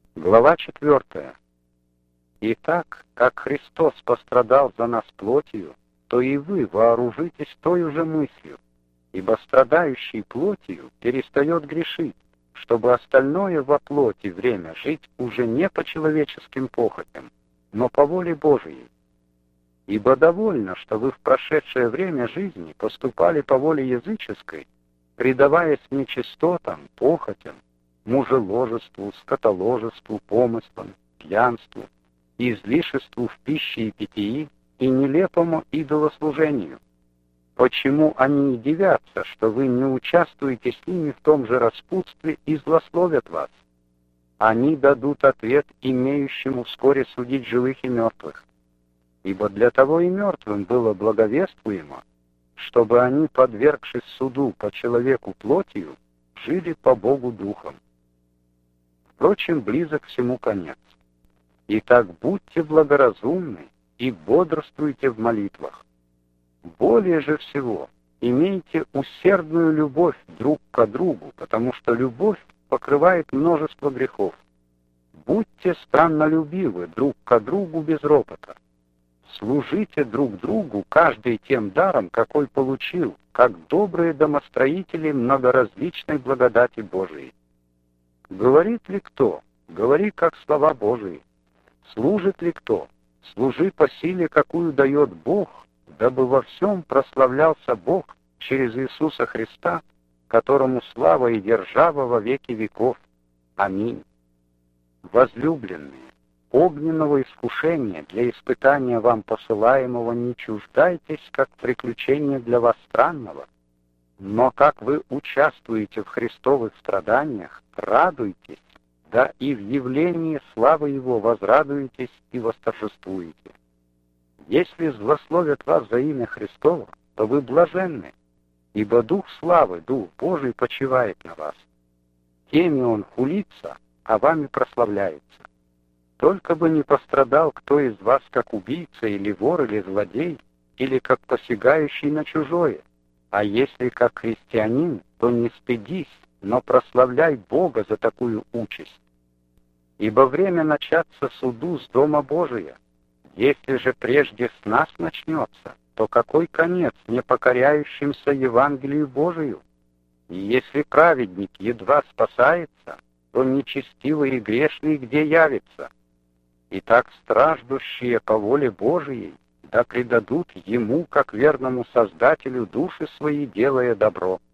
Глава 4. Итак, как Христос пострадал за нас плотью, то и вы вооружитесь той же мыслью, ибо страдающий плотью перестает грешить, чтобы остальное во плоти время жить уже не по человеческим похотям, но по воле Божией. Ибо довольно, что вы в прошедшее время жизни поступали по воле языческой, предаваясь нечистотам, похотям, мужеложеству, скотоложеству, помыслам, пьянству, излишеству в пище и питьи и нелепому идолослужению. Почему они и дивятся, что вы не участвуете с ними в том же распутстве и злословят вас? Они дадут ответ имеющему вскоре судить живых и мертвых. Ибо для того и мертвым было благовествуемо, чтобы они, подвергшись суду по человеку плотью, жили по Богу духом. Впрочем, близок всему конец. Итак, будьте благоразумны и бодрствуйте в молитвах. Более же всего, имейте усердную любовь друг к другу, потому что любовь покрывает множество грехов. Будьте страннолюбивы друг к другу без ропота. Служите друг другу каждый тем даром, какой получил, как добрые домостроители многоразличной благодати Божией. Говорит ли кто? Говори, как слова Божии. Служит ли кто? Служи по силе, какую дает Бог, дабы во всем прославлялся Бог через Иисуса Христа, которому слава и держава во веки веков. Аминь. Возлюбленные, огненного искушения для испытания вам посылаемого не чуждайтесь, как приключения для вас странного, но как вы участвуете в Христовых страданиях, радуйтесь, да и в явлении славы Его возрадуетесь и восторжествуете. Если злословят вас за имя Христово, то вы блаженны, ибо Дух славы, Дух Божий почивает на вас. Теми Он хулится, а вами прославляется. Только бы не пострадал кто из вас как убийца или вор или злодей, или как посягающий на чужое. А если как христианин, то не стыдись, но прославляй Бога за такую участь. Ибо время начаться суду с Дома Божия. Если же прежде с нас начнется, то какой конец непокоряющимся Евангелию Божию? И если праведник едва спасается, то нечестивый и грешный где явится? Итак, страждущие по воле Божией да предадут Ему, как верному Создателю, души свои, делая добро.